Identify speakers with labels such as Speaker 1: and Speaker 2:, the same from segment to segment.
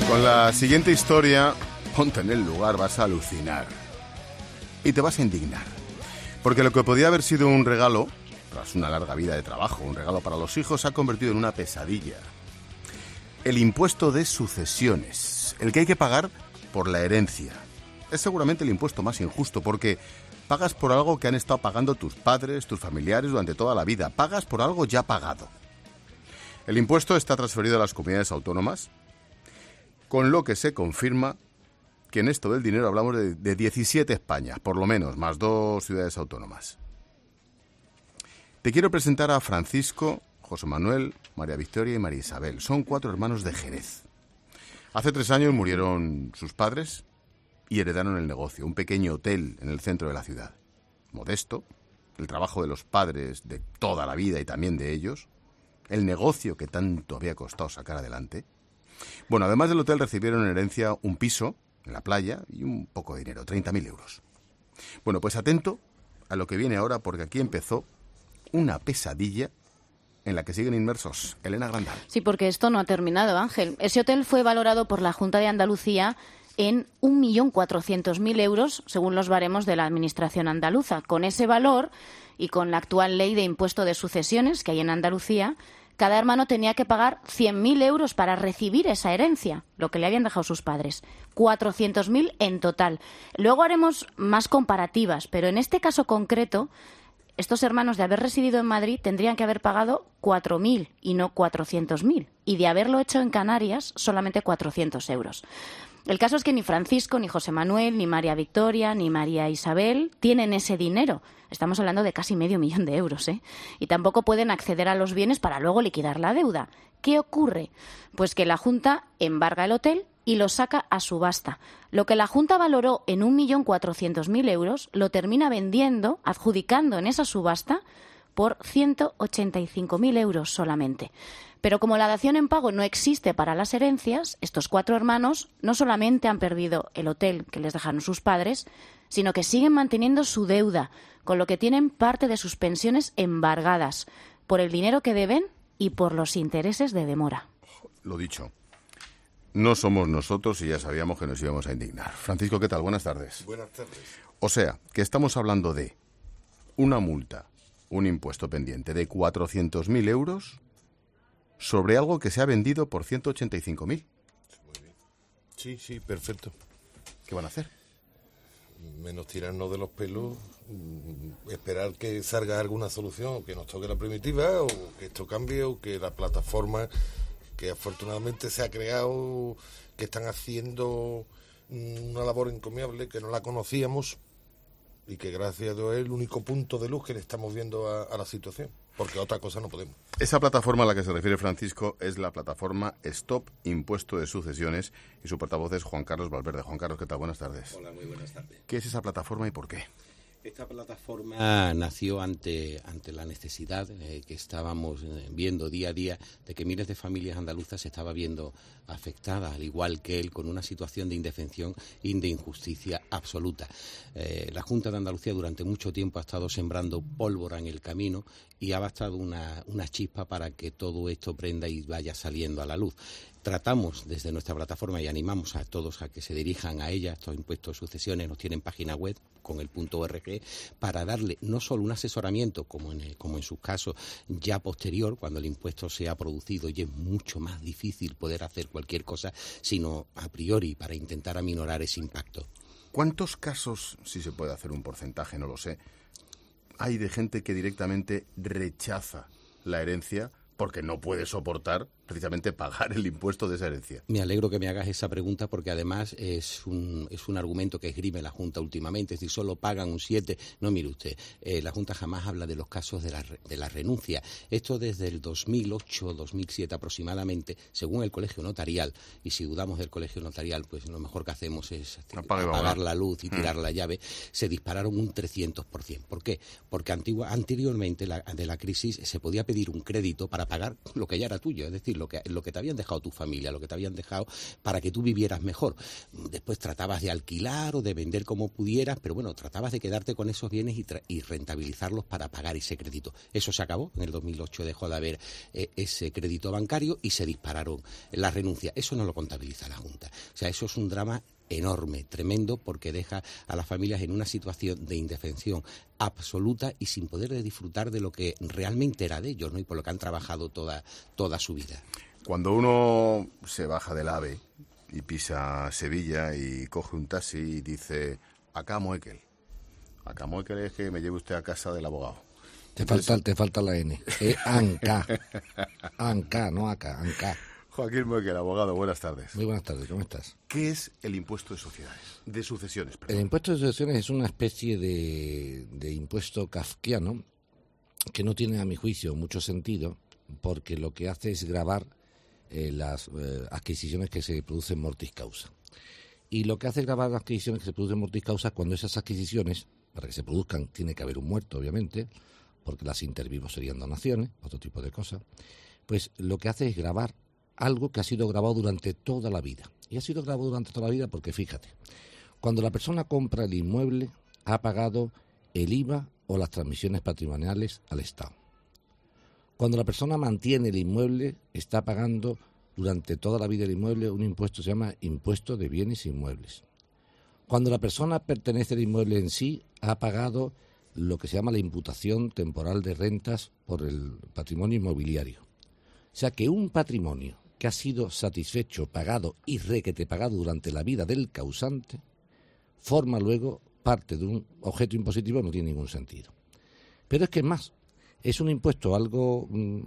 Speaker 1: Con la siguiente historia, ponte en el lugar, vas a alucinar. Y te vas a indignar. Porque lo que podía haber sido un regalo, tras una larga vida de trabajo, un regalo para los hijos, se ha convertido en una pesadilla. El impuesto de sucesiones, el que hay que pagar por la herencia. Es seguramente el impuesto más injusto porque pagas por algo que han estado pagando tus padres, tus familiares durante toda la vida. Pagas por algo ya pagado. El impuesto está transferido a las comunidades autónomas, con lo que se confirma que en esto del dinero hablamos de 17 Españas, por lo menos, más 2 ciudades autónomas. Te quiero presentar a Francisco, José Manuel, María Victoria y María Isabel. Son 4 hermanos de Jerez. Hace 3 años murieron sus padres y heredaron el negocio, un pequeño hotel en el centro de la ciudad. Modesto, el trabajo de los padres de toda la vida y también de ellos, el negocio que tanto había costado sacar adelante. Bueno, además del hotel recibieron en herencia un piso en la playa y un poco de dinero, 30.000 euros. Bueno, pues atento a lo que viene ahora porque aquí empezó una pesadilla en la que siguen inmersos. Elena Grandal.
Speaker 2: Sí, porque esto no ha terminado, Ángel. Ese hotel fue valorado por la Junta de Andalucía en 1.400.000 euros, según los baremos de la Administración andaluza. Con ese valor y con la actual ley de impuesto de sucesiones que hay en Andalucía, cada hermano tenía que pagar 100.000 euros para recibir esa herencia, lo que le habían dejado sus padres. 400.000 en total. Luego haremos más comparativas, pero en este caso concreto, estos hermanos de haber residido en Madrid tendrían que haber pagado 4.000 y no 400.000. Y de haberlo hecho en Canarias, solamente 400 euros. El caso es que ni Francisco, ni José Manuel, ni María Victoria, ni María Isabel tienen ese dinero. Estamos hablando de casi 500.000 euros, ¿eh? Y tampoco pueden acceder a los bienes para luego liquidar la deuda. ¿Qué ocurre? Pues que la Junta embarga el hotel y lo saca a subasta. Lo que la Junta valoró en 1.400.000 euros lo termina vendiendo, adjudicando en esa subasta por 185.000 euros solamente. Pero como la dación en pago no existe para las herencias, estos 4 hermanos no solamente han perdido el hotel que les dejaron sus padres, sino que siguen manteniendo su deuda, con lo que tienen parte de sus pensiones embargadas por el dinero que deben y por los intereses de demora.
Speaker 1: Lo dicho, no somos nosotros y ya sabíamos que nos íbamos a indignar. Francisco, ¿qué tal? Buenas tardes.
Speaker 3: Buenas tardes.
Speaker 1: O sea, que estamos hablando de una multa, un impuesto pendiente de 400.000 euros sobre algo que se ha vendido por 185.000.
Speaker 3: Muy bien. Sí, perfecto.
Speaker 1: ¿Qué van a hacer?
Speaker 3: Menos tirarnos de los pelos, esperar que salga alguna solución, o que nos toque la primitiva, o que esto cambie, o que la plataforma que afortunadamente se ha creado, que están haciendo una labor encomiable, que no la conocíamos, y que gracias a Dios es el único punto de luz que le estamos viendo a la situación, porque otra cosa no podemos.
Speaker 1: Esa plataforma a la que se refiere Francisco es la plataforma Stop Impuesto de Sucesiones y su portavoz es Juan Carlos Valverde. Juan Carlos, ¿qué tal? Buenas tardes.
Speaker 4: Hola, muy buenas tardes.
Speaker 1: ¿Qué es esa plataforma y por qué?
Speaker 4: Esta plataforma nació ante la necesidad que estábamos viendo día a día de que miles de familias andaluzas se estaban viendo afectadas, al igual que él, con una situación de indefensión y de injusticia absoluta. La Junta de Andalucía durante mucho tiempo ha estado sembrando pólvora en el camino y ha bastado una chispa para que todo esto prenda y vaya saliendo a la luz. Tratamos desde nuestra plataforma y animamos a todos a que se dirijan a ella. Estos impuestos de sucesiones nos tienen página web con el .org para darle no solo un asesoramiento como en sus casos ya posterior, cuando el impuesto se ha producido y es mucho más difícil poder hacer cualquier cosa, sino a priori para intentar aminorar ese impacto.
Speaker 1: ¿Cuántos casos, si se puede hacer un porcentaje, no lo sé, hay de gente que directamente rechaza la herencia porque no puede soportar precisamente pagar el impuesto de esa herencia?
Speaker 4: Me alegro que me hagas esa pregunta porque además es un argumento que esgrime la Junta últimamente, es decir, solo pagan un 7. No, mire usted, la Junta jamás habla de los casos de la renuncia. Esto desde el 2008, 2007 aproximadamente, según el Colegio Notarial, y si dudamos del Colegio Notarial, pues lo mejor que hacemos es apagar la luz y tirar la llave, se dispararon un 300%. ¿Por qué? Porque anteriormente de la crisis se podía pedir un crédito para pagar lo que ya era tuyo, es decir, lo que te habían dejado tu familia, lo que te habían dejado para que tú vivieras mejor. Después tratabas de alquilar o de vender como pudieras, pero bueno, tratabas de quedarte con esos bienes y rentabilizarlos para pagar ese crédito. Eso se acabó. En el 2008 dejó de haber ese crédito bancario y se dispararon las renuncias. Eso no lo contabiliza la Junta. O sea, eso es un drama enorme, tremendo, porque deja a las familias en una situación de indefensión absoluta y sin poder disfrutar de lo que realmente era de ellos, ¿no? Y por lo que han trabajado toda su vida.
Speaker 1: Cuando uno se baja del AVE y pisa Sevilla y coge un taxi y dice, acá Moekel es que me lleve usted a casa del abogado.
Speaker 5: Te falta la N. Anca, no acá, Anca.
Speaker 1: Joaquín Moekel, abogado, buenas tardes.
Speaker 5: Muy buenas tardes, ¿cómo estás?
Speaker 1: ¿Qué es el impuesto de sociedades? De sucesiones, perdón.
Speaker 5: El impuesto de sucesiones es una especie de impuesto kafkiano que no tiene, a mi juicio, mucho sentido, porque lo que hace es gravar las adquisiciones que se producen mortis causa. Y lo que hace es grabar las adquisiciones que se producen mortis causa cuando esas adquisiciones, para que se produzcan, tiene que haber un muerto, obviamente, porque las intervivos serían donaciones, otro tipo de cosas. Pues lo que hace es gravar algo que ha sido grabado durante toda la vida. Y ha sido grabado durante toda la vida porque, fíjate, cuando la persona compra el inmueble, ha pagado el IVA o las transmisiones patrimoniales al Estado. Cuando la persona mantiene el inmueble, está pagando durante toda la vida del inmueble un impuesto que se llama impuesto de bienes inmuebles. Cuando la persona pertenece al inmueble en sí, ha pagado lo que se llama la imputación temporal de rentas por el patrimonio inmobiliario. O sea que un patrimonio que ha sido satisfecho, pagado y requete pagado durante la vida del causante, forma luego parte de un objeto impositivo, no tiene ningún sentido. Pero es que es más, es un impuesto algo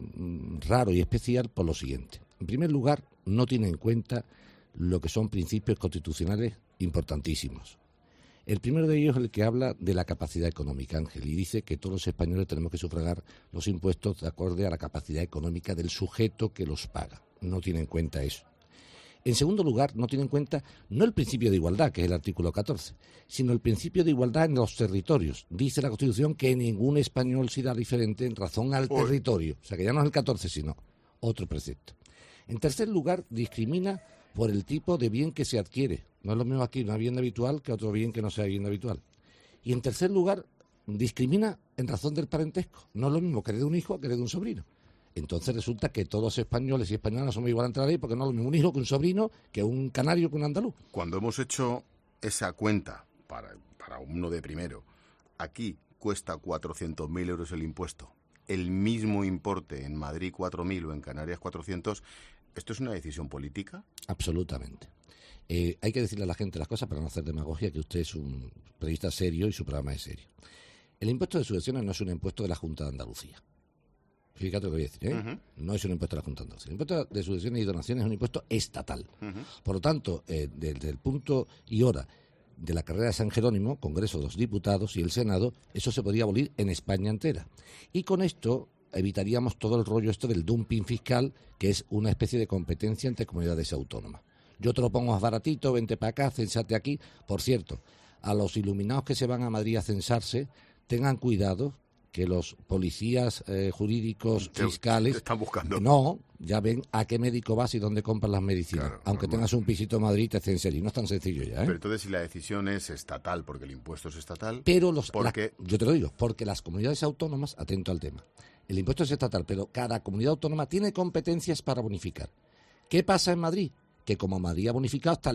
Speaker 5: raro y especial por lo siguiente. En primer lugar, no tiene en cuenta lo que son principios constitucionales importantísimos. El primero de ellos es el que habla de la capacidad económica, Ángel, y dice que todos los españoles tenemos que sufragar los impuestos de acuerdo a la capacidad económica del sujeto que los paga. No tiene en cuenta eso. En segundo lugar, no tiene en cuenta no el principio de igualdad, que es el artículo 14, sino el principio de igualdad en los territorios. Dice la Constitución que ningún español será diferente en razón al territorio. O sea, que ya no es el 14, sino otro precepto. En tercer lugar, discrimina por el tipo de bien que se adquiere. No es lo mismo aquí una vivienda habitual que otro bien que no sea vivienda habitual. Y en tercer lugar, discrimina en razón del parentesco. No es lo mismo querer de un hijo que querer de un sobrino. Entonces resulta que todos españoles y españolas somos iguales ante la ley porque no es lo mismo un hijo que un sobrino, que un canario que un andaluz.
Speaker 1: Cuando hemos hecho esa cuenta para uno de primero, aquí cuesta 400.000 euros el impuesto. El mismo importe en Madrid 4.000 o en Canarias 400. ¿Esto es una decisión política?
Speaker 5: Absolutamente. Hay que decirle a la gente las cosas para no hacer demagogia, que usted es un periodista serio y su programa es serio. El impuesto de sucesiones no es un impuesto de la Junta de Andalucía. Fíjate lo que voy a decir, ¿eh? Uh-huh. No es un impuesto de la Junta de Andalucía. El impuesto de sucesiones y donaciones es un impuesto estatal. Uh-huh. Por lo tanto, desde el punto y hora de la carrera de San Jerónimo, Congreso de los Diputados y el Senado, eso se podría abolir en España entera. Y con esto evitaríamos todo el rollo esto del dumping fiscal, que es una especie de competencia entre comunidades autónomas. Yo te lo pongo más baratito, vente para acá, cénsate aquí. Por cierto, a los iluminados que se van a Madrid a censarse, tengan cuidado que los policías jurídicos, fiscales...
Speaker 1: Te están buscando.
Speaker 5: No, ya ven a qué médico vas y dónde compras las medicinas.
Speaker 1: Claro,
Speaker 5: aunque
Speaker 1: normal.
Speaker 5: tengas un pisito en Madrid, te censen. Y no es tan sencillo ya, ¿eh?
Speaker 1: Pero entonces si la decisión es estatal, porque el impuesto es estatal...
Speaker 5: Pero
Speaker 1: yo
Speaker 5: te lo digo, porque las comunidades autónomas, atento al tema, el impuesto es estatal, pero cada comunidad autónoma tiene competencias para bonificar. ¿Qué pasa en Madrid? Que como Madrid ha bonificado hasta el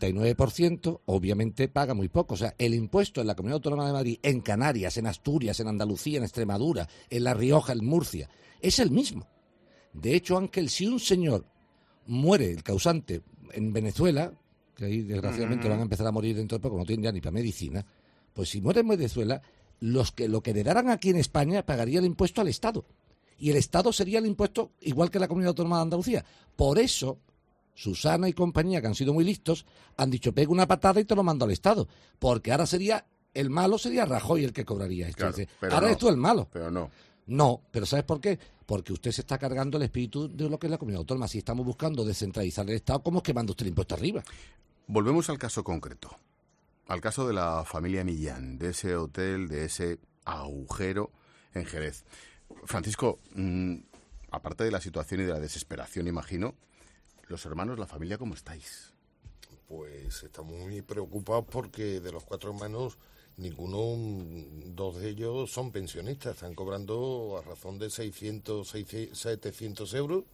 Speaker 5: 99%, obviamente paga muy poco. O sea, el impuesto en la Comunidad Autónoma de Madrid, en Canarias, en Asturias, en Andalucía, en Extremadura, en La Rioja, en Murcia, es el mismo. De hecho, Ángel, si un señor muere, el causante, en Venezuela, que ahí desgraciadamente van a empezar a morir dentro de poco, no tienen ya ni para medicina, pues si muere en Venezuela, lo que heredaran aquí en España pagaría el impuesto al Estado. Y el Estado sería el impuesto igual que la Comunidad Autónoma de Andalucía. Por eso Susana y compañía, que han sido muy listos, han dicho, pega una patada y te lo mando al Estado. Porque ahora el malo sería Rajoy el que cobraría esto.
Speaker 1: Claro,
Speaker 5: dice, ahora eres tú el malo.
Speaker 1: Pero no.
Speaker 5: No, pero ¿sabes por qué? Porque usted se está cargando el espíritu de lo que es la comunidad autónoma. Si estamos buscando descentralizar el Estado, ¿cómo es que manda usted el impuesto arriba?
Speaker 1: Volvemos al caso concreto. Al caso de la familia Millán, de ese hotel, de ese agujero en Jerez. Francisco, aparte de la situación y de la desesperación, imagino, los hermanos, la familia, ¿cómo estáis?
Speaker 3: Pues estamos muy preocupados porque de los 4 hermanos, dos de ellos son pensionistas, están cobrando a razón de 700 euros.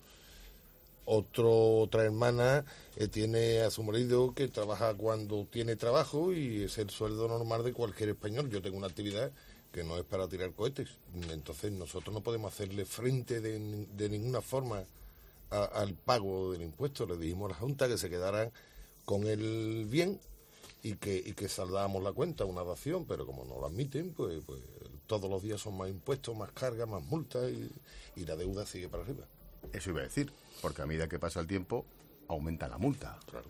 Speaker 3: Otra hermana tiene a su marido que trabaja cuando tiene trabajo y es el sueldo normal de cualquier español. Yo tengo una actividad que no es para tirar cohetes, entonces nosotros no podemos hacerle frente de ninguna forma al pago del impuesto. Le dijimos a la Junta que se quedaran con el bien y que saldáramos la cuenta, una dación, pero como no lo admiten, pues todos los días son más impuestos, más cargas, más multas y la deuda sigue para arriba.
Speaker 1: Eso iba a decir, porque a medida que pasa el tiempo aumenta la multa. Claro,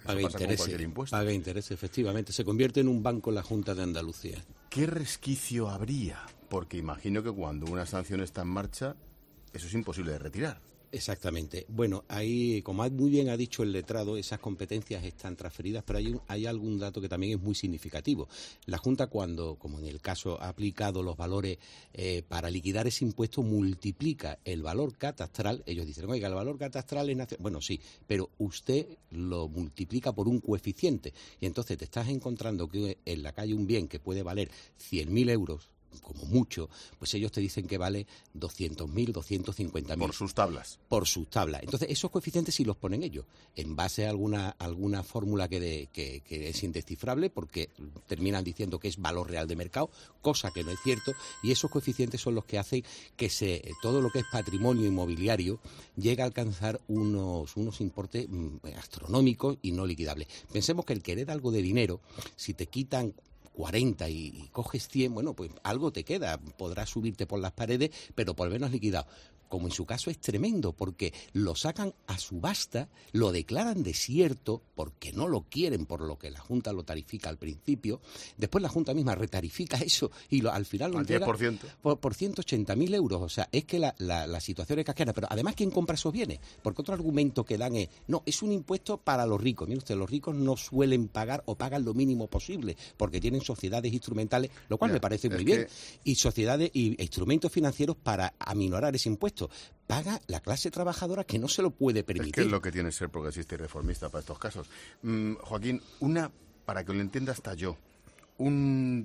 Speaker 4: paga interés, efectivamente. Se convierte en un banco la Junta de Andalucía.
Speaker 1: ¿Qué resquicio habría? Porque imagino que cuando una sanción está en marcha, eso es imposible de retirar.
Speaker 4: Exactamente. Bueno, ahí, como muy bien ha dicho el letrado, esas competencias están transferidas, pero hay algún dato que también es muy significativo. La Junta, cuando, como en el caso, ha aplicado los valores para liquidar ese impuesto, multiplica el valor catastral. Ellos dicen, oiga, el valor catastral es nacional. Bueno, sí, pero usted lo multiplica por un coeficiente. Y entonces te estás encontrando que en la calle un bien que puede valer 100.000 euros, como mucho, pues ellos te dicen que vale 200.000, 250.000.
Speaker 1: Por sus tablas.
Speaker 4: Por sus tablas. Entonces, esos coeficientes sí los ponen ellos, en base a alguna fórmula que es indescifrable, porque terminan diciendo que es valor real de mercado, cosa que no es cierto, y esos coeficientes son los que hacen que todo lo que es patrimonio inmobiliario llegue a alcanzar unos importes astronómicos y no liquidables. Pensemos que el que hereda algo de dinero, si te quitan 40 y coges 100, bueno, pues algo te queda, podrás subirte por las paredes, pero por lo menos liquidado. Como en su caso es tremendo, porque lo sacan a subasta, lo declaran desierto, porque no lo quieren, por lo que la Junta lo tarifica al principio, después la Junta misma retarifica eso y al final lo entrega
Speaker 1: 10%.
Speaker 4: por 180.000 euros. O sea, es que la situación es casquera. Pero además, ¿quién compra esos bienes? Porque otro argumento que dan es, no, es un impuesto para los ricos. Mire usted, los ricos no suelen pagar o pagan lo mínimo posible, porque tienen sociedades instrumentales, lo cual me parece muy bien, y sociedades y instrumentos financieros para aminorar ese impuesto. Paga la clase trabajadora que no se lo puede permitir.
Speaker 1: Es que es lo que tiene ser progresista y reformista para estos casos. Joaquín, para que lo entienda hasta yo, un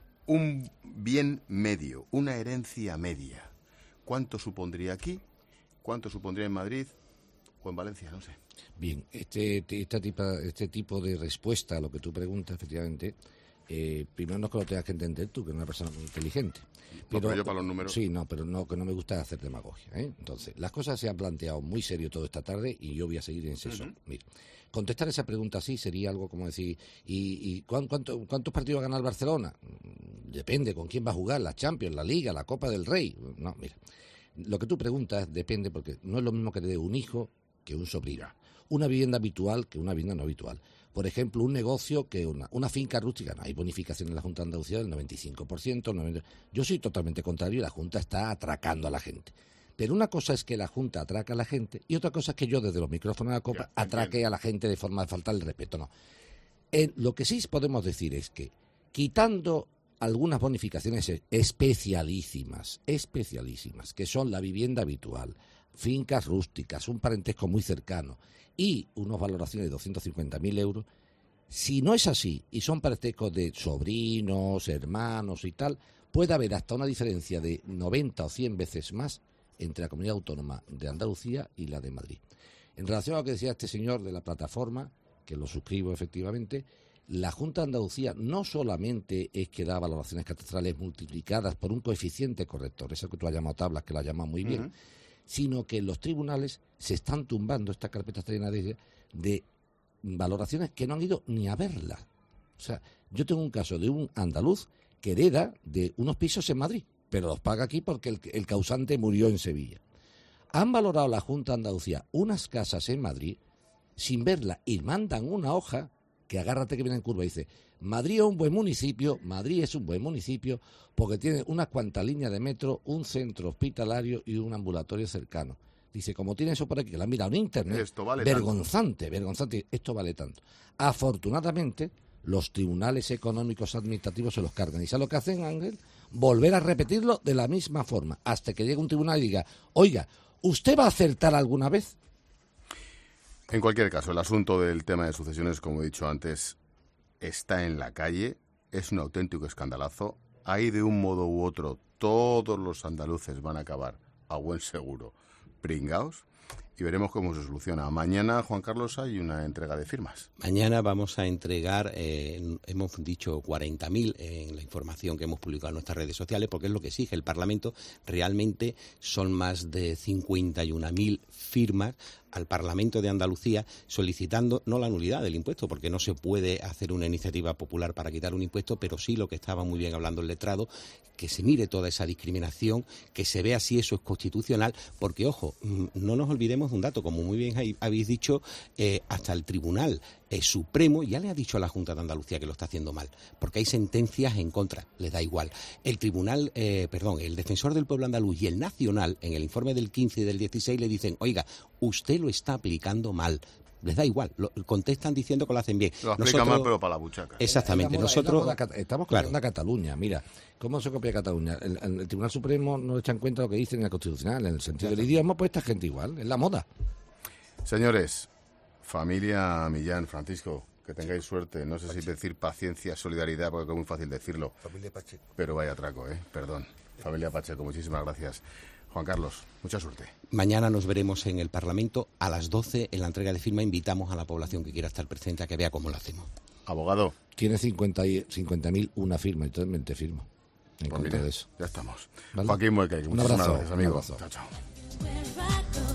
Speaker 1: bien medio, una herencia media, ¿cuánto supondría aquí? ¿Cuánto supondría en Madrid o en Valencia? No sé.
Speaker 5: Bien, este tipo de respuesta a lo que tú preguntas, efectivamente, primero no es que lo tengas que entender tú, que eres una persona muy inteligente.
Speaker 1: Pero yo para los números.
Speaker 5: Sí, pero no me gusta hacer demagogia, ¿eh? Entonces, las cosas se han planteado muy serio toda esta tarde y yo voy a seguir en eso. Mira, contestar esa pregunta así sería algo como decir, ¿y cuántos partidos va a ganar Barcelona? Depende con quién va a jugar, la Champions, la Liga, la Copa del Rey. No, mira, lo que tú preguntas depende, porque no es lo mismo que te dé un hijo que un sobrino. Una vivienda habitual que una vivienda no habitual. Por ejemplo, un negocio que una finca rústica. No hay bonificación en la Junta de Andalucía del 95%. Yo soy totalmente contrario y la Junta está atracando a la gente. Pero una cosa es que la Junta atraca a la gente y otra cosa es que yo desde los micrófonos de la Copa atraque a la gente de forma de faltarle respeto. No. Lo que sí podemos decir es que, quitando algunas bonificaciones especialísimas, que son la vivienda habitual, fincas rústicas, un parentesco muy cercano y unas valoraciones de 250.000 euros, si no es así y son parentescos de sobrinos, hermanos y tal, puede haber hasta una diferencia de 90 o 100 veces más entre la comunidad autónoma de Andalucía y la de Madrid. En relación a lo que decía este señor de la plataforma, que lo suscribo efectivamente, la Junta de Andalucía no solamente es que da valoraciones catastrales multiplicadas por un coeficiente corrector, eso que tú has llamado tablas, que lo has llamado muy bien, sino que en los tribunales se están tumbando, esta carpeta está llena de valoraciones que no han ido ni a verla. O sea, yo tengo un caso de un andaluz que hereda de unos pisos en Madrid, pero los paga aquí porque el causante murió en Sevilla. Han valorado la Junta de Andalucía unas casas en Madrid sin verla y mandan una hoja que agárrate que viene en curva y dice: Madrid es un buen municipio porque tiene unas cuantas líneas de metro, un centro hospitalario y un ambulatorio cercano. Dice, como tiene eso por aquí, que la han mirado en internet,
Speaker 1: esto vale
Speaker 5: vergonzante, esto vale tanto. Afortunadamente, los tribunales económicos administrativos se los cargan. ¿Y sabes lo que hacen, Ángel? Volver a repetirlo de la misma forma, hasta que llegue un tribunal y diga, oiga, ¿Usted va a acertar alguna vez?
Speaker 1: En cualquier caso, el asunto del tema de sucesiones, como he dicho antes, está en la calle, es un auténtico escandalazo. Ahí, de un modo u otro, todos los andaluces van a acabar, a buen seguro, pringaos, y veremos cómo se soluciona. Mañana, Juan Carlos, hay una entrega de firmas.
Speaker 4: Mañana vamos a entregar, hemos dicho 40.000 en la información que hemos publicado en nuestras redes sociales, porque es lo que exige el Parlamento. Realmente son más de 51.000 firmas al Parlamento de Andalucía solicitando no la nulidad del impuesto, porque no se puede hacer una iniciativa popular para quitar un impuesto, pero sí lo que estaba muy bien hablando el letrado, que se mire toda esa discriminación, que se vea si eso es constitucional, porque, ojo, no nos olvidemos de un dato, como muy bien habéis dicho, hasta el Tribunal Supremo ya le ha dicho a la Junta de Andalucía que lo está haciendo mal, porque hay sentencias en contra, les da igual. El Defensor del Pueblo Andaluz y el Nacional, en el informe del 15 y del 16, le dicen, oiga, usted lo está aplicando mal. Les da igual, contestan diciendo que lo hacen bien.
Speaker 1: Lo aplica mal, pero para la buchaca.
Speaker 4: Exactamente.
Speaker 5: Estamos copiando a Cataluña. Mira, ¿cómo se copia Cataluña? El Tribunal Supremo no echa en cuenta lo que dice en el Constitucional, en el sentido del idioma, pues esta gente igual, es la moda.
Speaker 1: Señores, familia Millán, Francisco, que tengáis suerte. No sé si decir paciencia, solidaridad, porque es muy fácil decirlo.
Speaker 3: Familia Pacheco.
Speaker 1: Pero vaya atraco, perdón. Familia Pacheco, muchísimas gracias. Juan Carlos, mucha suerte.
Speaker 4: Mañana nos veremos en el Parlamento a las 12 en la entrega de firma. Invitamos a la población que quiera estar presente a que vea cómo lo hacemos.
Speaker 1: Abogado.
Speaker 5: Tiene 50.000 una firma, y totalmente te firmo en contra de eso.
Speaker 1: Ya estamos.
Speaker 5: ¿Vale?
Speaker 1: Joaquín Mueque, muchísimas gracias, amigo.
Speaker 5: Un abrazo.
Speaker 1: Chao, chao.